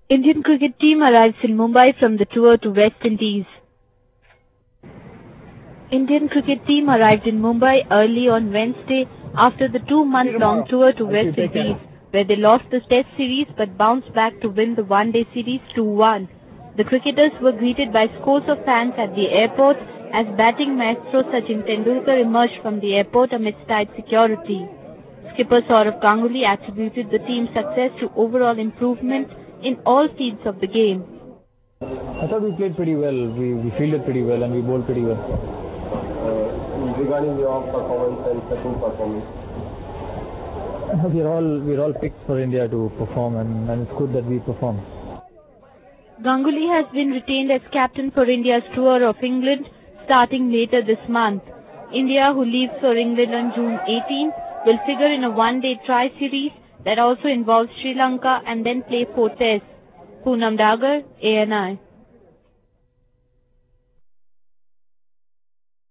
Indian cricket team arrives in Mumbai from the tour to West Indies. Indian cricket team arrived in Mumbai early on Wednesday after the 2-month-long tour to West Indies, where they lost the Test series but bounced back to win the one-day series 2-1. The cricketers were greeted by scores of fans at the airport as batting maestro Sachin Tendulkar emerged from the airport amidst tight security. Skipper Sourav Ganguly attributed the team's success to overall improvement in all fields of the game. I thought we played pretty well. We fielded pretty well and we bowled pretty well. Regarding your performance and Sachin's performance, we're all picked for India to perform, and it's good that we perform. Ganguly has been retained as captain for India's tour of England starting later this month. India, who leaves for England on June 18, will figure in a one-day tri-series that also involves Sri Lanka and then play 4 tests. Poonam Dagar, ANI.